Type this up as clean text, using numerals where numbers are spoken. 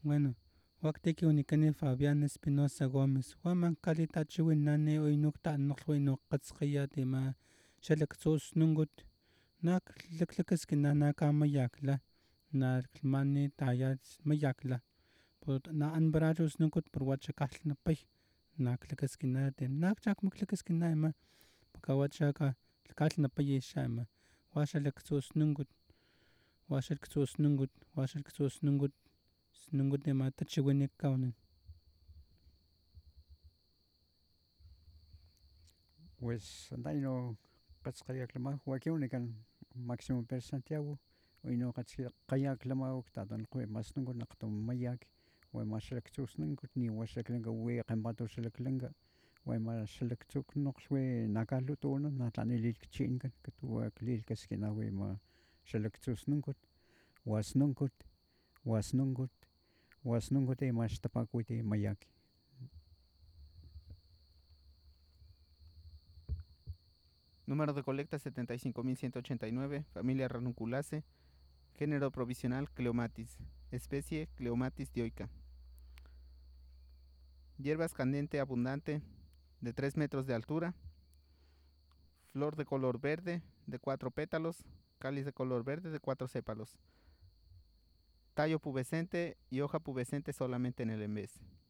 Bueno, Waktiki unikani Fabián Espinosa Gómez. Waman kalitachiwin nani uynukta noqluino qatzqiyadima shalaktzos nungut nak liklikaskina naka mayakla na mani tayat mayakla pot na anbrajos nungut por wachakal pay nak likaskina de nak chak maklikaskina ima pakawachaka kal napay shama washalaktzos nungut washalaktzos nungut nungut de matachiwinik kaunin. Pues andaino qatzqayaklamaj wakiwnikan Máximo Pérez Santiago uyno qatzqayaklamaj tatan qwe masnungut naqtum mayak wema xalaktzusnungut ni washaklanga wi qempato xalaklanga wema xalaktzuk noqlwe nakalutuna natlanilil kchinkan katuwa klil kaskina wema xalaktzusnungut wasnungut ima xtapakuiti mayak. Número de colecta 75.189, familia Ranunculacea, género provisional Cleomatis, especie Cleomatis dioica. Hierba escandente abundante de 3 metros de altura, flor de color verde de 4 pétalos, cáliz de color verde de 4 sépalos, tallo pubescente y hoja pubescente solamente en el envés.